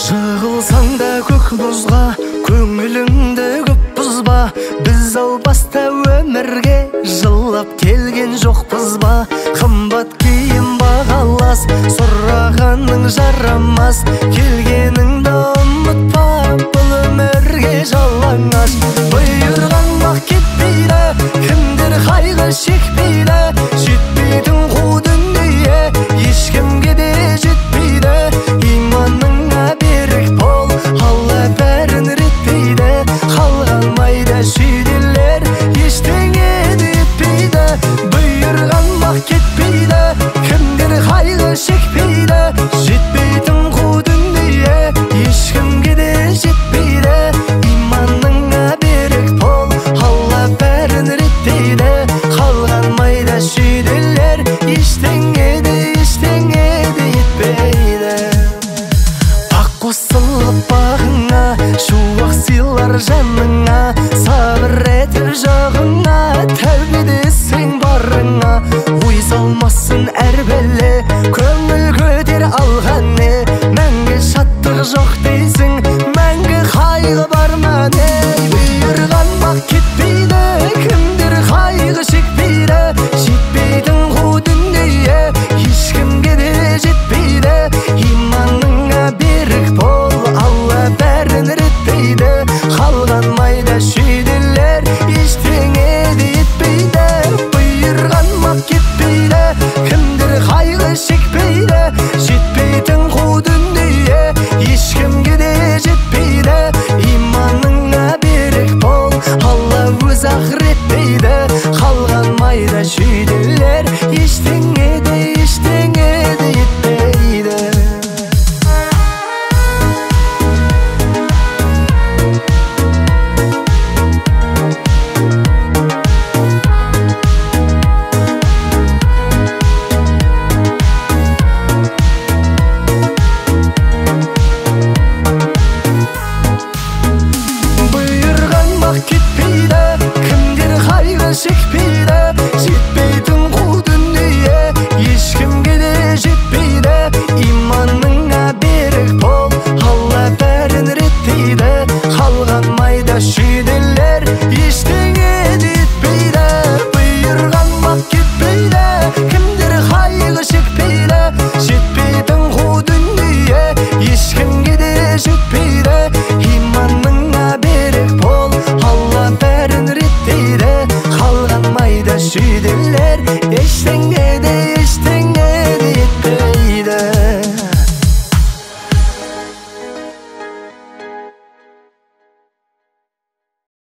Жығылсаң да көк мұзға, көңіліңді көп бұзба. Біз албаста өмірге жылап келген жоқпыз ба? Қымбат киім бағалас, сұрағаның жарамас. Келгеніңді ұмытпа, бұл өмірге жалаңаш. Бұйырған бақ кетпейді, кімдер қайғы шекпейді. Жетпейтін қу дүние ешкімге де жетпейді. Иманыңа берік бол, Алла бәрін реттейді. Қалған майда шүйделер ештеңе де етпейді. Бұйырған бақ кетпейді, кімдер қайғы шекпейді. Жетпейтін қу дүние ешкімге де жетпейді. Иманыңа берік бол, Алла бәрін реттейді. Қалған майда шүйделер ештеңе де етпейді. Ақ қосылып бағыңа, шуақ сыйлар жаныңа. Сабыр етіп жағыңа, тәубе десең барыңа. Ой салмасын әр бәле, көңіл көтер алған не. Мәңгі шаттық жоқ дейсің, мәңгі қайғы бар ма не? Бұйырған бақ кетпейді, кімдер қайғы шекпейді. Жетпейтін қу дүние ешкімге де жетпейді. Иманыңа берік бол, Алла бәрін реттейді. Қалған майда шүйделер ештеңе де етпейді. Бұйырған бақ кетпейді, кімдер қайғы шекпейді. Жетпейтін қу дүние ешкімге де жетпейді. Иманыңа берік бол, Алла өз ақыреттейді. Қалған майда шүйделер ештеңе де етпейді. Бұйырған бақ кетпейді, кімдер қайғы шекпейді. Жетпейтін қу дүние ешкімге де жетпейді. Иманыңа берік бол, Алла бәрін реттейді. Қалған майда шүйделер ештеңе де етпейді. Бұйырған бақ кетпейді, кімдер қайғы шекпейді. Жетпейтін қу дүние ешкімге де жетпейді. Иманыңа берік бол, Алла бәрін реттейді. Қалған майда шүйделер ештеңе